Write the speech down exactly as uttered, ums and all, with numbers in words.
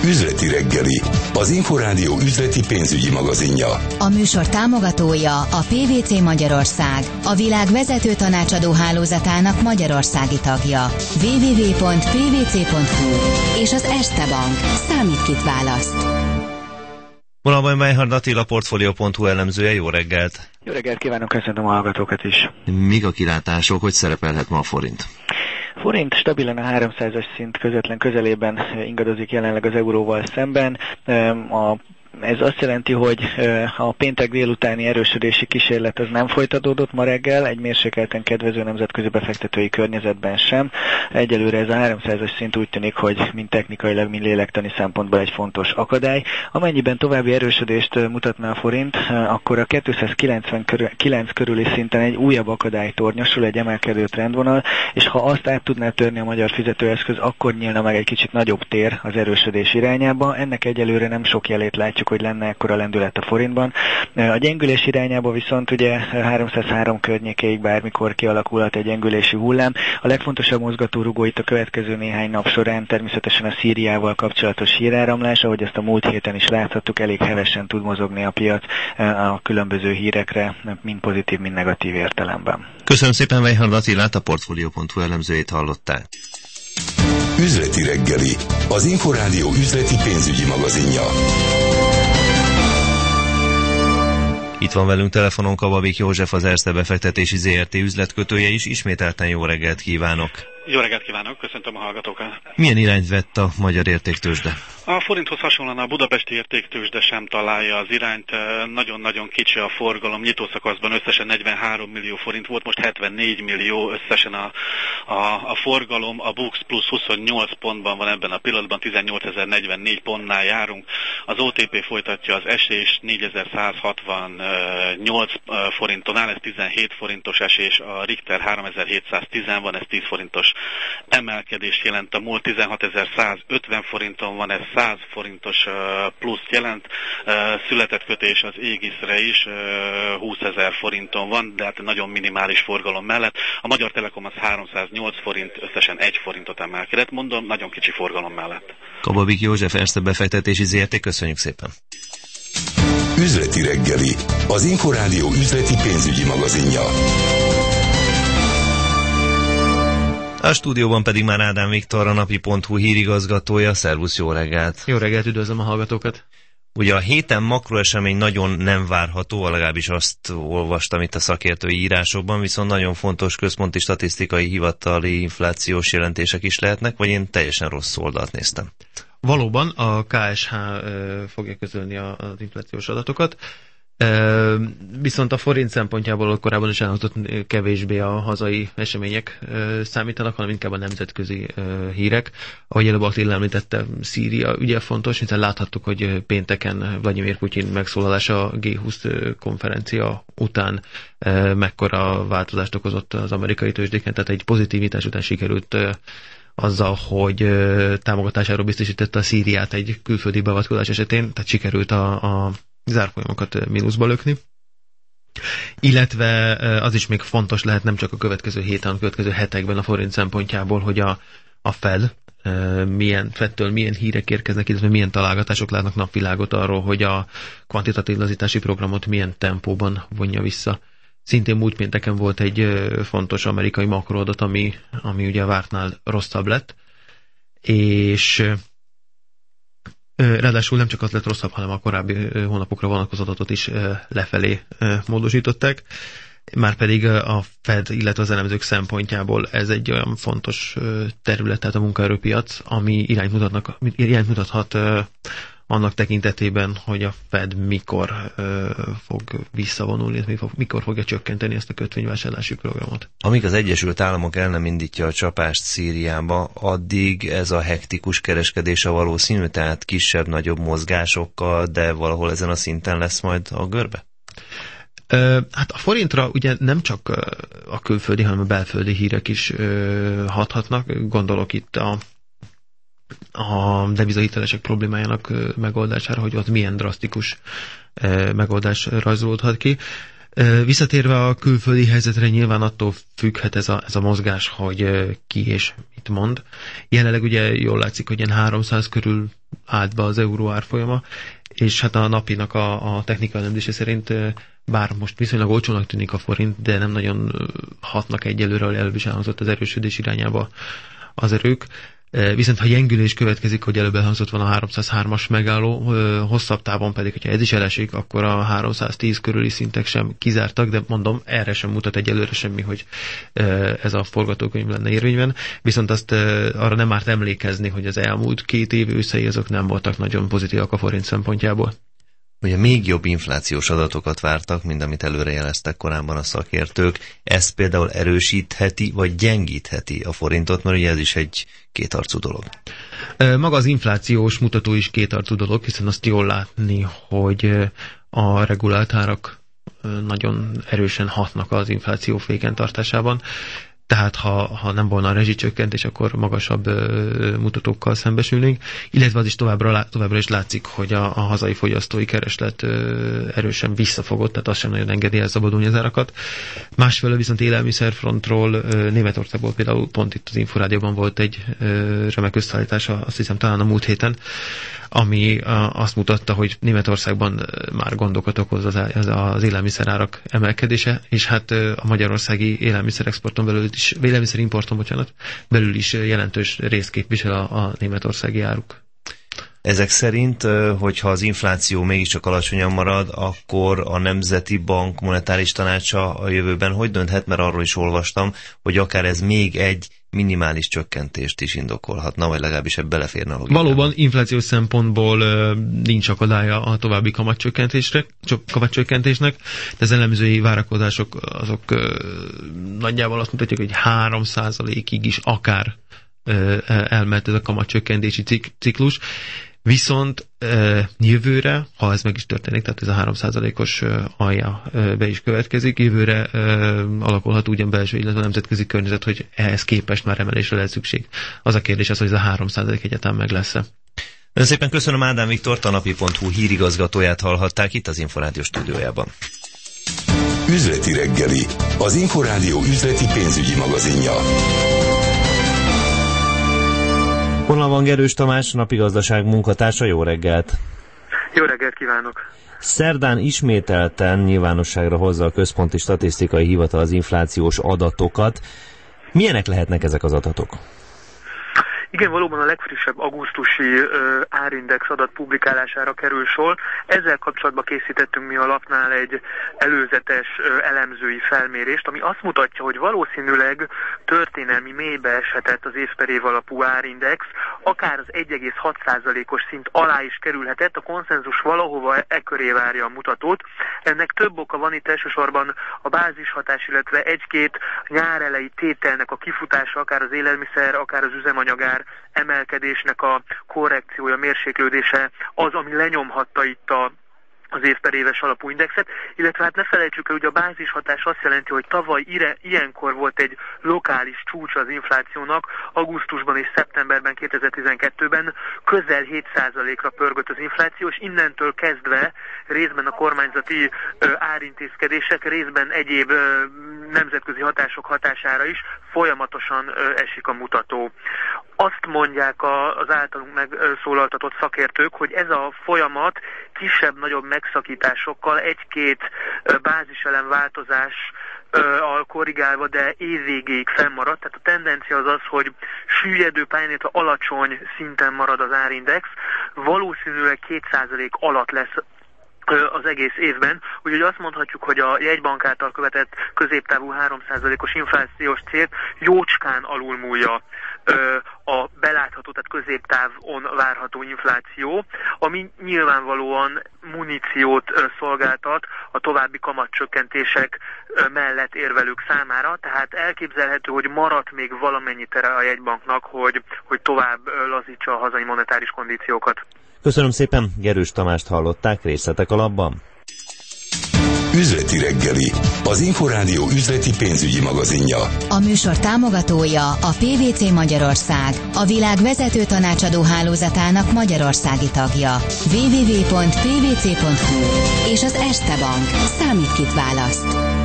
Üzleti reggeli, az Inforádió üzleti pénzügyi magazinja. A műsor támogatója a pé vé cé Magyarország, a világ vezető tanácsadó hálózatának magyarországi tagja. double-u double-u double-u pont pé vé cé pont hú és az Erste Bank. Számít, kit választ. Vonalban Meyhard Attila, portfolio pont hu elemzője, jó reggelt! Jó reggelt kívánok, köszönöm a hallgatókat is. Mik a kilátások, hogy szerepelhet ma a forint? Forint stabilan a háromszázas szint közvetlen közelében ingadozik jelenleg az euróval szemben. A Ez azt jelenti, hogy a péntek délutáni erősödési kísérlet az nem folytatódott ma reggel, egy mérsékelten kedvező nemzetközi befektetői környezetben sem. Egyelőre ez a háromszázas szint úgy tűnik, hogy mind technikailag, mind lélektani szempontból egy fontos akadály. Amennyiben további erősödést mutatna a forint, akkor a kétszázkilencvenkilenc körüli szinten egy újabb akadály tornyosul, egy emelkedő trendvonal, és ha azt át tudná törni a magyar fizetőeszköz, akkor nyílna meg egy kicsit nagyobb tér az erősödés irányába. Ennek egyelőre nem sok jelét látjuk, hogy lenne ekkora lendület a forintban. A gyengülés irányába viszont ugye háromszázhárom környékéig bármikor kialakulhat egy gyengülési hullám. A legfontosabb mozgatórugó itt a következő néhány nap során természetesen a Szíriával kapcsolatos híráramlás, ahogy ezt a múlt héten is láthattuk, elég hevesen tud mozogni a piac a különböző hírekre, mind pozitív, mind negatív értelemben. Köszönöm szépen, Meyhard Attilát, a portfolio pont hu elemzőjét hallották. Üzleti reggeli, az Inforádió üzleti pénzügyi magazinja. Itt van velünk telefonon Kababik József, az Erste Befektetési zé er té üzletkötője is. Ismételten jó reggelt kívánok! Jó reggelt kívánok, köszöntöm a hallgatókat! Milyen irányt vett a magyar értéktőzsde? A forinthoz hasonlóan a budapesti értéktőzsde sem találja az irányt, nagyon-nagyon kicsi a forgalom, nyitószakaszban összesen negyvenhárom millió forint volt, most hetvennégy millió összesen a, a, a forgalom, a Bux plusz huszonnyolc pontban van ebben a pillanatban, tizennyolcezer-negyvennégy pontnál járunk, az o té pé folytatja az esés négyezer-százhatvannyolc forinton áll, ez tizenhét forintos esés, a Richter háromezer-hétszáztíz van, ez tíz forintos emelkedést jelent, a MOL tizenhatezer-százötven forinton van, ez száz forintos pluszt jelent, született kötés az Égiszre is húszezer forinton van, de hát nagyon minimális forgalom mellett. A Magyar Telekom az háromszáznyolc forint, összesen egy forintot emelkedett, mondom, nagyon kicsi forgalom mellett. Kababik József, Erste Befektetési zé er té, köszönjük szépen! Üzleti reggeli, az Inforádió üzleti pénzügyi magazinja. A stúdióban pedig már Ádám Viktor, a napi pont hu hírigazgatója. Szervusz, jó reggelt! Jó reggelt, üdvözlöm a hallgatókat! Ugye a héten makroesemény nagyon nem várható, legalábbis azt olvastam itt a szakértői írásokban, viszont nagyon fontos központi statisztikai hivatali inflációs jelentések is lehetnek, vagy én teljesen rossz oldalt néztem? Valóban a ká es há fogja közölni az inflációs adatokat, viszont a forint szempontjából korábban is elhangzott, kevésbé a hazai események számítanak, hanem inkább a nemzetközi hírek. Ahogy előbb Attila említette, Szíria ügye fontos, hiszen láthattuk, hogy pénteken Vladimir Putyin megszólalása a gé húsz konferencia után mekkora változást okozott az amerikai tőzsdéken, tehát egy pozitivitás után sikerült azzal, hogy támogatásáról biztosította a Szíriát egy külföldi beavatkozás esetén, tehát sikerült a, a zárfolyamokat mínuszba lökni. Illetve az is még fontos lehet nem csak a következő héten, a következő hetekben a forint szempontjából, hogy a, a Fed milyen, Fedtől milyen hírek érkeznek, illetve milyen találgatások látnak napvilágot arról, hogy a kvantitatív lazítási programot milyen tempóban vonja vissza. Szintén múlt pénteken volt egy fontos amerikai makroadat, ami, ami ugye a vártnál rosszabb lett, és ráadásul nem csak az lett rosszabb, hanem a korábbi hónapokra vonatkozó adatot is lefelé módosították. Márpedig a Fed, illetve az elemzők szempontjából ez egy olyan fontos terület, tehát a munkaerőpiac, ami irányt, mutatnak, irányt mutathat annak tekintetében, hogy a Fed mikor ö, fog visszavonulni, mikor fogja csökkenteni ezt a kötvényvásárlási programot. Amíg az Egyesült Államok el nem indítja a csapást Szíriába, addig ez a hektikus kereskedés a valószínű, tehát kisebb-nagyobb mozgásokkal, de valahol ezen a szinten lesz majd a görbe? Ö, hát a forintra ugye nem csak a külföldi, hanem a belföldi hírek is ö, hathatnak. Gondolok itt a a devizahitelesek problémájának megoldására, hogy ott milyen drasztikus megoldás rajzolódhat ki. Visszatérve a külföldi helyzetre, nyilván attól függhet ez a, ez a mozgás, hogy ki és mit mond. Jelenleg ugye jól látszik, hogy ilyen háromszáz körül állt be az euró árfolyama, és hát a napinak a, a technikai elemzése szerint, bár most viszonylag olcsónak tűnik a forint, de nem nagyon hatnak egyelőre, előbb is elhangzott az erősödés irányába az erők. Viszont ha gyengülés következik, hogy előbb elhangzott van a háromszázhármas megálló, hosszabb távon pedig, hogyha ez is elesik, akkor a háromszáztíz körüli szintek sem kizártak, de mondom, erre sem mutat egyelőre semmi, hogy ez a forgatókönyv lenne érvényben. Viszont azt arra nem árt emlékezni, hogy az elmúlt két év őszei azok nem voltak nagyon pozitívak a forint szempontjából. Ugye még jobb inflációs adatokat vártak, mint amit előrejeleztek korábban a szakértők. Ez például erősítheti, vagy gyengítheti a forintot, mert ugye ez is egy kétarcú dolog. Maga az inflációs mutató is kétarcú dolog, hiszen azt jól látni, hogy a regulált árak nagyon erősen hatnak az infláció féken tartásában. Tehát ha, ha nem volna a rezsicsökkentés, akkor magasabb ö, mutatókkal szembesülnénk, illetve az is továbbra, továbbra is látszik, hogy a, a hazai fogyasztói kereslet ö, erősen visszafogott, tehát az sem nagyon engedi el szabadulni az árakat. Másfelől viszont élelmiszerfrontról, ö, Németországból például pont itt az Inforádióban volt egy ö, remek összeállítása, azt hiszem talán a múlt héten, ami a, azt mutatta, hogy Németországban már gondokat okoz az, az, az élelmiszerárak emelkedése, és hát a magyarországi élelmiszerexporton belül is, élelmiszerimporton, bocsánat, belül is jelentős részt képvisel a, a németországi áruk. Ezek szerint, hogyha az infláció mégiscsak alacsonyan marad, akkor a Nemzeti Bank monetáris tanácsa a jövőben hogy dönthet, mert arról is olvastam, hogy akár ez még egy minimális csökkentést is indokolhatna, vagy legalábbis ebbe beleférne a logikába. Valóban inflációs szempontból nincs akadálya a további kamatcsökkentésre, kamatcsökkentésnek, de az elemzői várakozások azok nagyjából azt mutatják, hogy három százalékig is akár elmehet ez a kamatcsökkentési ciklus. Viszont e, jövőre, ha ez meg is történik, tehát ez a három százalékos alja e, be is következik, jövőre e, alakulhat ugyan belső, illetve a nemzetközi környezet, hogy ehhez képest már emelésre lehet szükség. Az a kérdés az, hogy ez a három százalék egyáltalán meg lesz-e. Nagyon szépen köszönöm Ádám Viktort, a napi pont hu hírigazgatóját hallhatták itt az Inforádió stúdiójában. Üzleti reggeli, az Inforádió üzleti pénzügyi magazinja. Honnan Gerős Tamás, napigazdaság munkatársa, jó reggelt! Jó reggelt kívánok! Szerdán ismételten nyilvánosságra hozza a Központi Statisztikai Hivatal az inflációs adatokat. Milyenek lehetnek ezek az adatok? Igen, valóban a legfrissebb augusztusi ö, árindex adat publikálására kerül sor. Ezzel kapcsolatban készítettünk mi a lapnál egy előzetes ö, elemzői felmérést, ami azt mutatja, hogy valószínűleg történelmi mélybe eshetett az év per év alapú árindex, akár az egy egész hat százalékos szint alá is kerülhetett, a konszenzus valahova e köré várja a mutatót. Ennek több oka van, itt elsősorban a bázishatás, illetve egy-két nyár elejé tételnek a kifutása, akár az élelmiszer, akár az üzemanyagár emelkedésnek a korrekciója, mérséklődése az, ami lenyomhatta itt a az év per éves alapú indexet, illetve hát ne felejtsük el, hogy a bázishatás azt jelenti, hogy tavaly ire, ilyenkor volt egy lokális csúcs az inflációnak, augusztusban és szeptemberben kétezer-tizenkettőben közel hét százalékra pörgött az infláció, és innentől kezdve részben a kormányzati ö, árintézkedések, részben egyéb ö, nemzetközi hatások hatására is folyamatosan ö, esik a mutató. Azt mondják a, az általunk megszólaltatott szakértők, hogy ez a folyamat kisebb-nagyobb megszakításokkal, egy-két báziselem változás al korrigálva, de évvégéig fennmarad. Tehát a tendencia az az, hogy süllyedő pályán, illetve alacsony szinten marad az árindex, valószínűleg két százalék alatt lesz az egész évben, úgyhogy azt mondhatjuk, hogy a jegybank által követett középtávú három százalékos inflációs célt jócskán alulmúlja a belátható, tehát középtávon várható infláció, ami nyilvánvalóan muníciót szolgáltat a további kamatcsökkentések mellett érvelők számára, tehát elképzelhető, hogy maradt még valamennyi tere a jegybanknak, hogy, hogy tovább lazítsa a hazai monetáris kondíciókat. Köszönöm szépen, Gerős Tamást hallották, részletek a labban. Üzleti reggeli, az Inforádió üzleti pénzügyi magazinja. A műsor támogatója a pé vé cé Magyarország, a világ vezető tanácsadó hálózatának magyarországi tagja. double-u double-u double-u pont pé vé cé pont hú és az Erste Bank. Számít, kit választ.